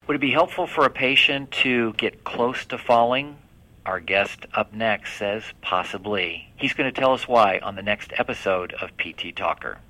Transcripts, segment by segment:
Would it be helpful for a patient to get close to falling? Our guest up next says possibly. He's going to tell us why on the next episode of PT Talker.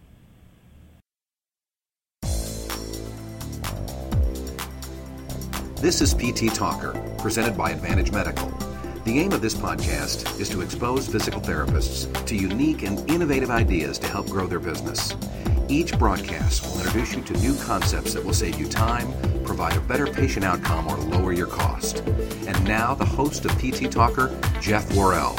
This is PT Talker, presented by Advantage Medical. The aim of this podcast is to expose physical therapists to unique and innovative ideas to help grow their business. Each broadcast will introduce you to new concepts that will save you time, provide a better patient outcome, or lower your cost. And now, the host of PT Talker, Jeff Worrell.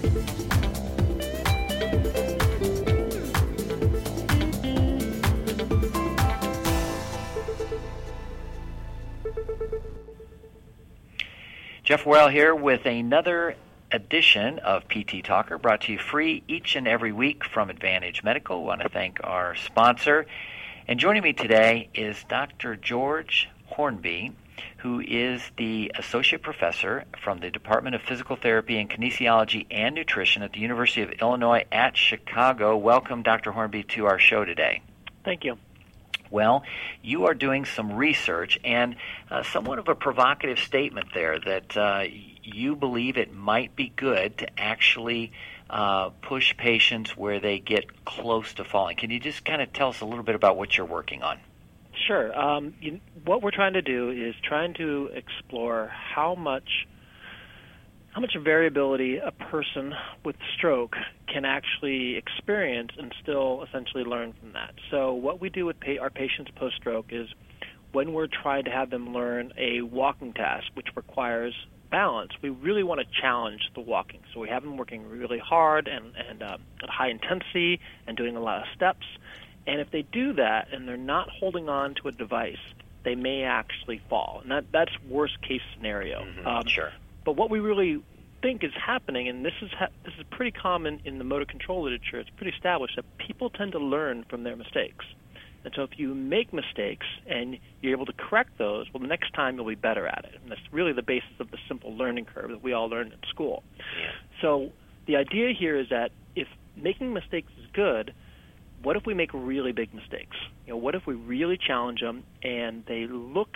Jeff Worrell here with another edition of PT Talker, brought to you free each and every week from Advantage Medical. I want to thank our sponsor. And joining me today is Dr. George Hornby, who is the Associate Professor from the Department of Physical Therapy and Kinesiology and Nutrition at the University of Illinois at Chicago. Welcome, Dr. Hornby, to our show today. Thank you. Well, you are doing some research and somewhat of a provocative statement there that you believe it might be good to actually push patients where they get close to falling. Can you just kind of tell us a little bit about what you're working on? Sure. What we're trying to do is trying to explore how much variability a person with stroke can actually experience and still essentially learn from that. So what we do with our patients post-stroke is when we're trying to have them learn a walking task, which requires balance, we really want to challenge the walking. So we have them working really hard and at high intensity and doing a lot of steps. And if they do that and they're not holding on to a device, they may actually fall. And that's worst case scenario. Sure. But what we really think is happening, and this is pretty common in the motor control literature, it's pretty established that people tend to learn from their mistakes. And so if you make mistakes and you're able to correct those, well, the next time you'll be better at it. And that's really the basis of the simple learning curve that we all learned in school. Yeah. So the idea here is that if making mistakes is good, what if we make really big mistakes? What if we really challenge them and they look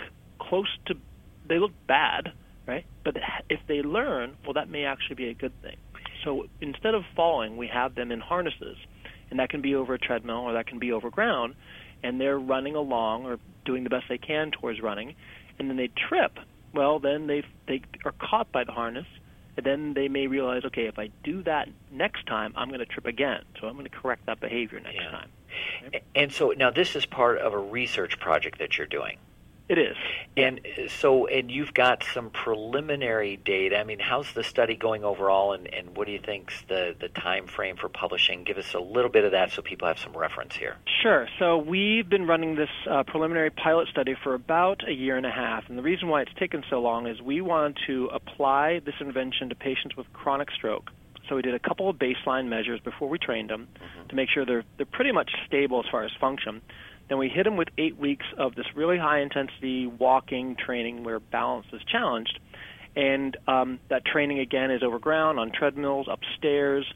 bad, right? But if they learn, well, that may actually be a good thing. So instead of falling, we have them in harnesses, and that can be over a treadmill or that can be over ground, and they're running along or doing the best they can towards running, and then they trip. Well, then they are caught by the harness, and then they may realize, okay, if I do that next time, I'm going to trip again. So I'm going to correct that behavior next time. Okay? And so now this is part of a research project that you're doing. It is. And you've got some preliminary data. I mean, how's the study going overall, and what do you think's the time frame for publishing? Give us a little bit of that so people have some reference here. Sure. So we've been running this preliminary pilot study for about a year and a half, and the reason why it's taken so long is we wanted to apply this intervention to patients with chronic stroke. So we did a couple of baseline measures before we trained them to make sure they're pretty much stable as far as function. Then we hit them with 8 weeks of this really high-intensity walking training where balance is challenged. And that training, again, is over ground, on treadmills, upstairs,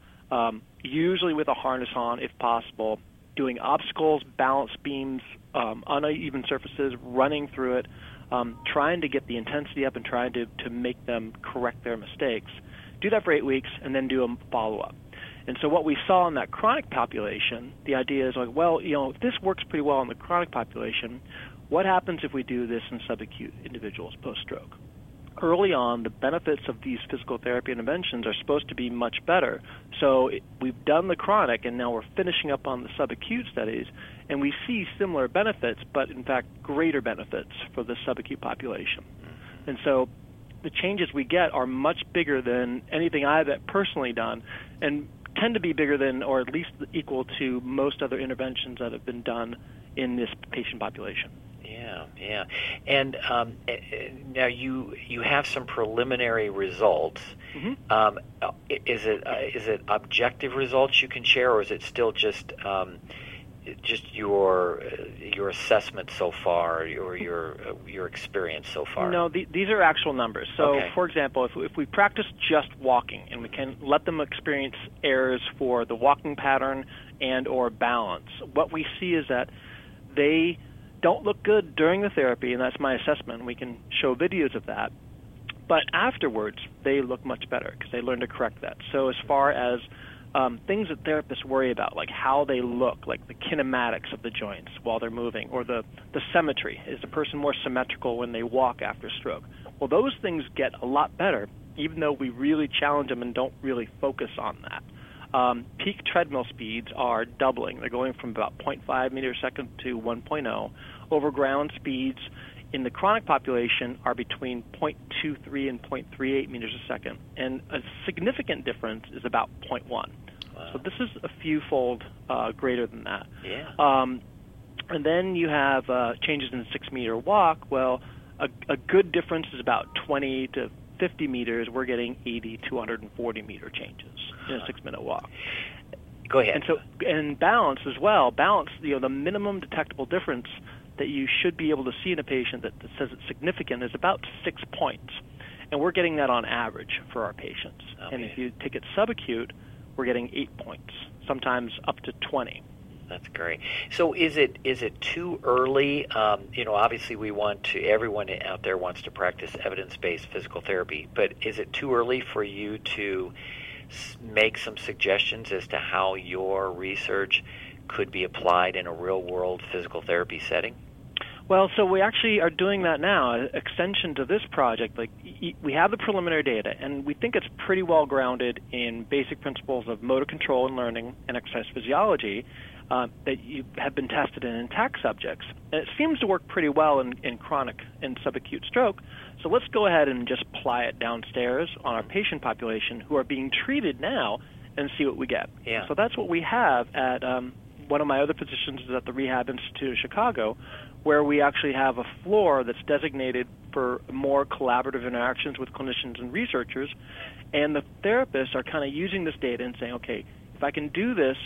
usually with a harness on if possible, doing obstacles, balance beams, uneven surfaces, running through it, trying to get the intensity up and trying to make them correct their mistakes. Do that for 8 weeks and then do a follow-up. And so what we saw in that chronic population, the idea is like, well, if this works pretty well in the chronic population, what happens if we do this in subacute individuals post-stroke? Early on, the benefits of these physical therapy interventions are supposed to be much better. So we've done the chronic, and now we're finishing up on the subacute studies, and we see similar benefits, but in fact greater benefits for the subacute population. And so the changes we get are much bigger than anything I've personally done, and tend to be bigger than or at least equal to most other interventions that have been done in this patient population. Yeah. And now you have some preliminary results. Is it objective results you can share, or is it still just your assessment so far, or your experience so far? No, these are actual numbers. So, okay. For example, if we practice just walking and we can let them experience errors for the walking pattern and or balance, what we see is that they don't look good during the therapy, and that's my assessment. We can show videos of that. But afterwards, they look much better because they learn to correct that. So as far as things that therapists worry about, like how they look, like the kinematics of the joints while they're moving, or the symmetry. Is the person more symmetrical when they walk after stroke? Well, those things get a lot better, even though we really challenge them and don't really focus on that. Peak treadmill speeds are doubling. They're going from about 0.5 meters a second to 1.0. Over ground speeds in the chronic population are between 0.23 and 0.38 meters a second, and a significant difference is about 0.1. Wow. So this is a few fold greater than that. Yeah. And then you have changes in the 6-meter walk. Well, a good difference is about 20 to 50 meters. We're getting 80 to 140 meter changes in a 6-minute walk. Go ahead. And balance as well. Balance, the minimum detectable difference that you should be able to see in a patient that says it's significant is about 6 points. And we're getting that on average for our patients. Okay. And if you take it subacute, we're getting 8 points, sometimes up to 20. That's great. So is it too early? Obviously everyone out there wants to practice evidence-based physical therapy, but is it too early for you to make some suggestions as to how your research could be applied in a real-world physical therapy setting? Well, so we actually are doing that now. An extension to this project, like we have the preliminary data, and we think it's pretty well grounded in basic principles of motor control and learning and exercise physiology that have been tested in intact subjects. And it seems to work pretty well in chronic and subacute stroke. So let's go ahead and just apply it downstairs on our patient population who are being treated now and see what we get. Yeah. So that's what we have at one of my other positions is at the Rehab Institute of Chicago, where we actually have a floor that's designated for more collaborative interactions with clinicians and researchers. And the therapists are kind of using this data and saying, okay, if I can do this,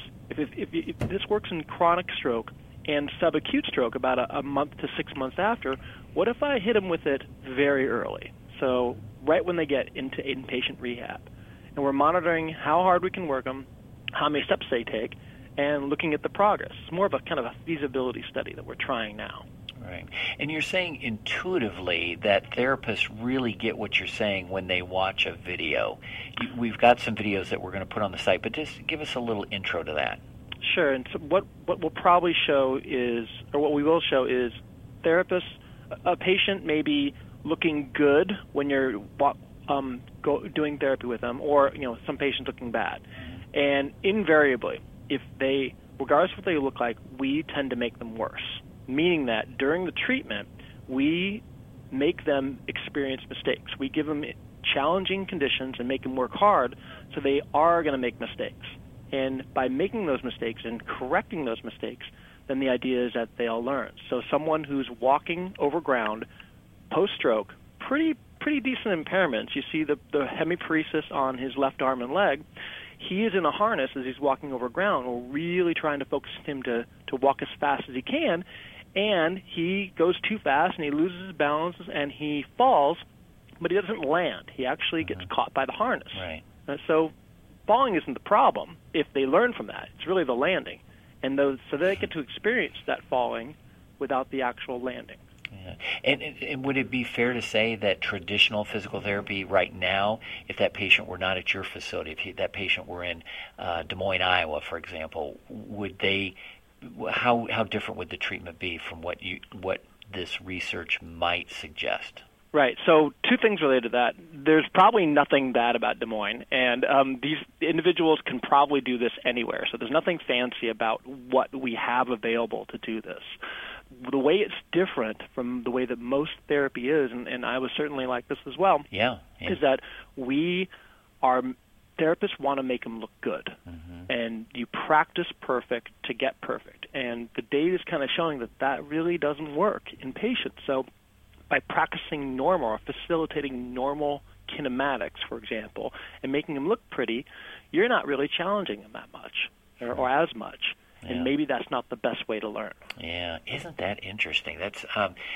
if this works in chronic stroke and subacute stroke about a month to 6 months after, what if I hit them with it very early? So right when they get into inpatient rehab. And we're monitoring how hard we can work them, how many steps they take, and looking at the progress. It's more of a kind of a feasibility study that we're trying now. Right. And you're saying intuitively that therapists really get what you're saying when they watch a video. We've got some videos that we're going to put on the site, but just give us a little intro to that. Sure. And so what we'll probably show is, or what we will show is therapists, a patient may be looking good when you're doing therapy with them, or some patients looking bad. And invariably, if they, regardless of what they look like, we tend to make them worse, meaning that during the treatment, we make them experience mistakes. We give them challenging conditions and make them work hard, so they are going to make mistakes. And by making those mistakes and correcting those mistakes, then the idea is that they'll learn. So someone who's walking over ground post-stroke, pretty decent impairments. You see the hemiparesis on his left arm and leg. He is in a harness as he's walking over ground. We're really trying to focus him to walk as fast as he can, and he goes too fast and he loses his balance and he falls, but he doesn't land. He actually gets caught by the harness. Right. So falling isn't the problem if they learn from that. It's really the landing. And so they get to experience that falling without the actual landing. Yeah. And would it be fair to say that traditional physical therapy right now, if that patient were not at your facility, if that patient were in Des Moines, Iowa, for example, how different would the treatment be from what this research might suggest? Right. So two things related to that. There's probably nothing bad about Des Moines, and these individuals can probably do this anywhere. So there's nothing fancy about what we have available to do this. The way it's different from the way that most therapy is, and I was certainly like this as well, is that therapists want to make them look good. Mm-hmm. And you practice perfect to get perfect. And the data is kind of showing that really doesn't work in patients. So by practicing normal or facilitating normal kinematics, for example, and making them look pretty, you're not really challenging them that much or as much. Yeah. And maybe that's not the best way to learn. Yeah, isn't that interesting? That's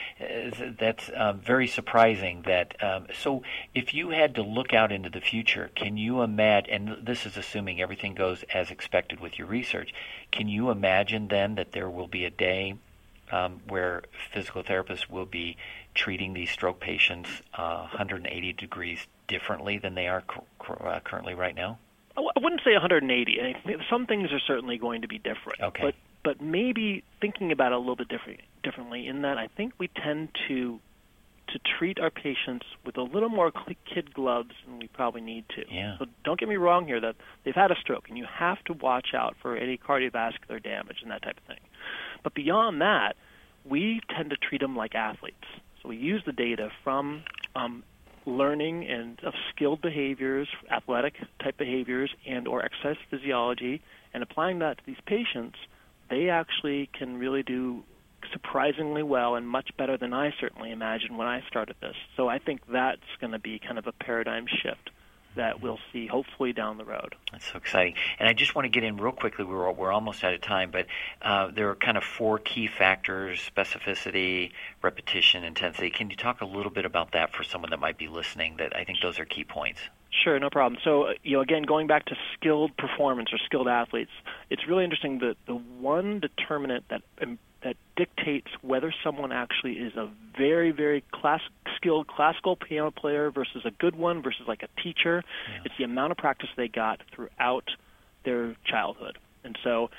very surprising. So if you had to look out into the future, can you imagine? And this is assuming everything goes as expected with your research. Can you imagine then that there will be a day where physical therapists will be treating these stroke patients 180 degrees differently than they are currently right now? I wouldn't say 180. Some things are certainly going to be different. Okay. But maybe thinking about it a little bit differently in that I think we tend to treat our patients with a little more kid gloves than we probably need to. Yeah. So don't get me wrong here that they've had a stroke, and you have to watch out for any cardiovascular damage and that type of thing. But beyond that, we tend to treat them like athletes. So we use the data from learning and of skilled behaviors, athletic type behaviors, and or exercise physiology, and applying that to these patients. They actually can really do surprisingly well and much better than I certainly imagined when I started this. So I think that's going to be kind of a paradigm shift that we'll see hopefully down the road. That's so exciting. And I just want to get in real quickly. We're almost out of time, but there are kind of 4 key factors: specificity, repetition, intensity. Can you talk a little bit about that for someone that might be listening? That I think those are key points. Sure, no problem. So, again, going back to skilled performance or skilled athletes, it's really interesting that the one determinant that dictates whether someone actually is a very, very skilled classical piano player versus a good one versus like a teacher. Yeah. It's the amount of practice they got throughout their childhood. And so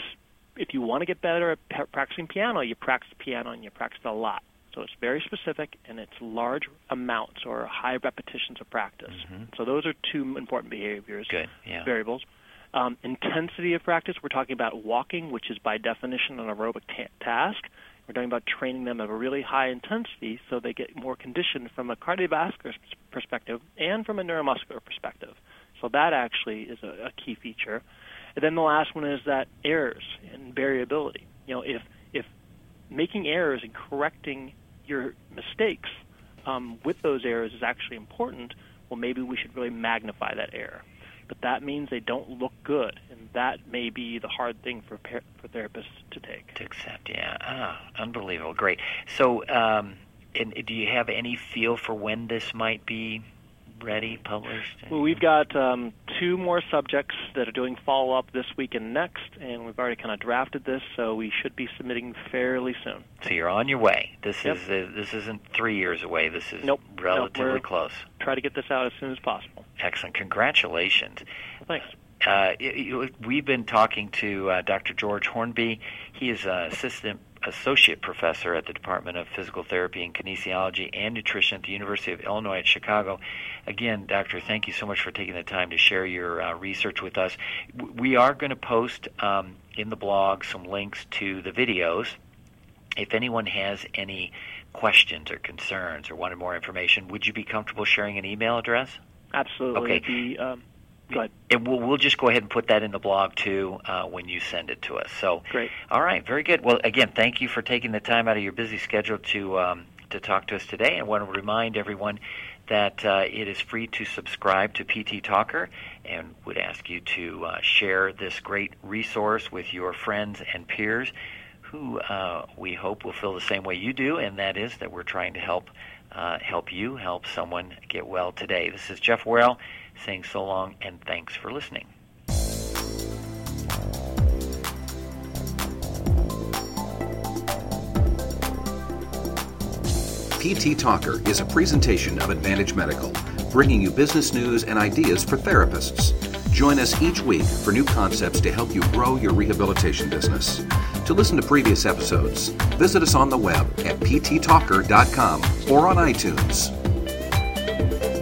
if you want to get better at practicing piano, you practice piano and you practice a lot. So it's very specific, and it's large amounts or high repetitions of practice. Mm-hmm. So those are 2 important behaviors, variables. Intensity of practice, we're talking about walking, which is by definition an aerobic task. We're talking about training them at a really high intensity so they get more conditioned from a cardiovascular perspective and from a neuromuscular perspective. So that actually is a key feature. And then the last one is that errors and variability. If making errors and correcting your mistakes with those errors is actually important, well, maybe we should really magnify that error. But that means they don't look good, and that may be the hard thing for therapists to take. To accept, yeah. Unbelievable. Great. So and do you have any feel for when this might be ready, published? Well, we've got 2 more subjects that are doing follow-up this week and next, and we've already kind of drafted this, so we should be submitting fairly soon. So you're on your way. This isn't 3 years away. This is relatively close. Try to get this out as soon as possible. Excellent. Congratulations. Well, thanks. We've been talking to Dr. George Hornby. He is associate professor at the Department of Physical Therapy and Kinesiology and Nutrition at the University of Illinois at Chicago. Again, Doctor, thank you so much for taking the time to share your research with us. We are going to post in the blog some links to the videos. If anyone has any questions or concerns or wanted more information, would you be comfortable sharing an email address? Absolutely. Okay. Go ahead. And we'll just go ahead and put that in the blog, too, when you send it to us. So, great. All right, very good. Well, again, thank you for taking the time out of your busy schedule to talk to us today. And I want to remind everyone that it is free to subscribe to PT Talker, and would ask you to share this great resource with your friends and peers who we hope will feel the same way you do, and that is that we're trying to help someone get well today. This is Jeff Worrell saying so long and thanks for listening. PT Talker is a presentation of Advantage Medical, bringing you business news and ideas for therapists. Join us each week for new concepts to help you grow your rehabilitation business. To listen to previous episodes, visit us on the web at pttalker.com or on iTunes.